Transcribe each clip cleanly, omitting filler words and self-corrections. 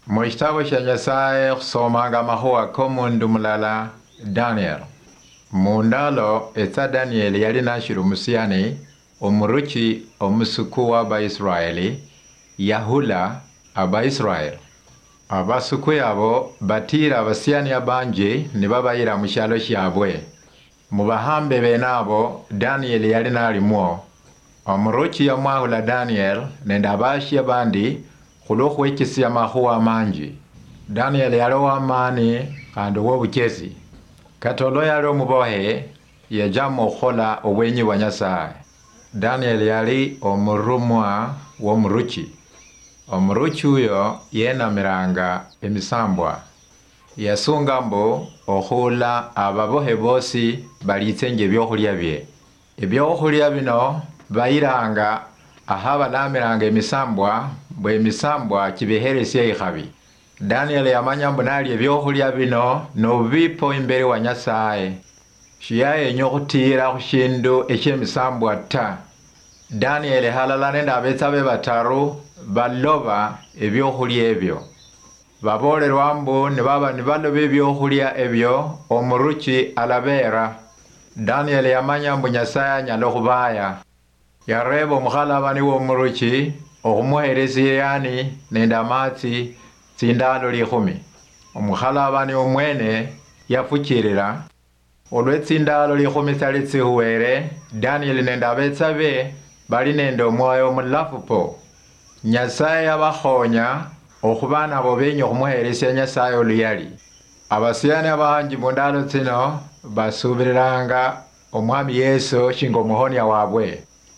Mu kitabo kya Nyasaye kusomanga amahuwa k'omundu mulala Daniel. Mu ndalo eza Daniel yali nashira omusiyani omuruki omusuku w'Abaisiraeli yahula Abaisiraeli. Abasuku abo batira abasiyani abangi ne babayira mu kyalo kyabwe. Mu bahambe bene abo Daniel yali nalimwo. Omuruki yamwahula Daniel nende abashi abandi khulw'okhwekesya amahuwa amangi. Daniel yali w'amaani kandi w'obukyezi. Kati olwo yali omubohe yajamu okhola obwenyi bwa Nyasaye. Daniel yali omurumwa w'omuruki. Omuruki uyo yenamiranga emisambwa. Yasunga mbu okhula ababohe bosi balitsenje ebyokhulya bye. Ebyokhulya bino bayiranga aha balamiranga emisambwa bwe emisambwa kibiheresya ikhabi. Daniel yamanya mbu nalya ebyokhulya bino nobipo imberi wa Nyasaye. Shiyayenya okhutira khushindu eky'emisambwa ta. Daniel halala nende abetsa be bataru baloba ebyokhulya ebyo. Babolerwa mbu nibaba nibaloba ebyokhulya ebyo omuruki alabera. Daniel yamanya mbu Nyasaye anyala okhubaya. Yareba omukhalabani w'omuruki okhumuheresyani nende amatsi tsindalo 10. Omukhalabani omwene yafukirira. Olw'etsindalo 10 tsali tsihuwere, Daniel nende abetsa be bali nende omwoyo omulafu po. Nyasaye yabakhonya okhuba nabo benya okhumuheresya Nyasaye oluyali. Abasiyani abangi mu ndalo tsino basubiriranga omwami Yesu shinga omuhonya wabwe.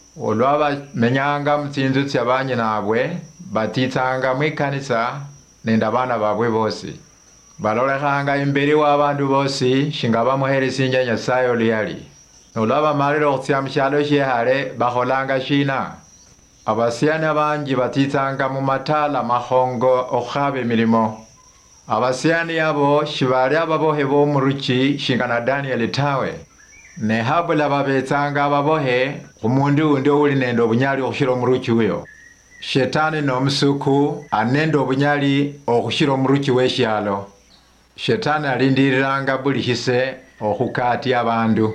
Olwabamenyanga mu tsinzu tsya banyinabwe batitsanga mwikanisa nende abana babwe bosi. Balolekhanga imberi w'abandu bosi shinga bamuheresinja Nyasaye oluyali. Olwabamalira okhutsya mu kyalo kyehale bakholanga shina. Abasiyani abangi batitsanga mu matala mahongo okhaba emilimo. Abasiyani abo shibali ababohe b'omuruki shinga na Daniel tawe. Ne habula babetsanga ababohe khumundu undi uli nende obunyali okhushira omuruki uyo. Shetani n'omusuku anende obunyali okhushira omuruki w'eshyalo. Shetani alindiriranga buli hise okhukatya abandu.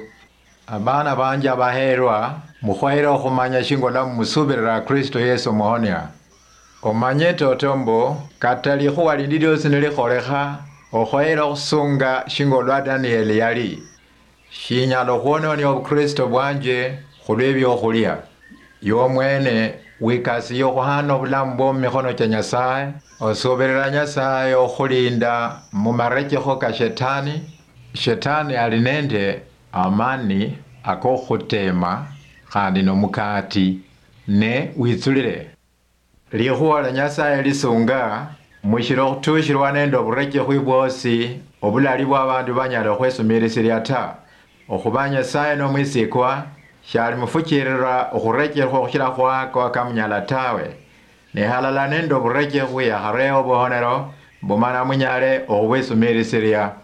Abana bangi abaherwa mukhwaira okhumanya shingola mumusubirira Kristo Yesu omuhonya. Omanye toto mbu katali likhuwa lindi lyosi nelikholekha okhwaira okhusunga shingolwa Daniel yali. Shinyala okhwononia obukristo bwanje khulw'ebyokhulya. Iwe mwene wikasiye okhuhana obulamu bw'omu mikhono kya Nyasaye, osubirira Nyasaye okhulinda mu marekekho ka Shetani. Shetani ali nende amani ak'okhutema khandi n'omukati ne witsulire. Likhuwa lya Nyasaye lisunga mushira okhutushirwa nende oburekekho bwosi obulali bw'abandu banyala okhwesumirisirya ta. Okhuba Nyasaye n'omwisikwa shali mufukirira okhurekekho okhushira khwako akamunyala tawe. Nehalala nende oburekekho yakhareho obuhonero bumana munyale okhubwesumirisirya.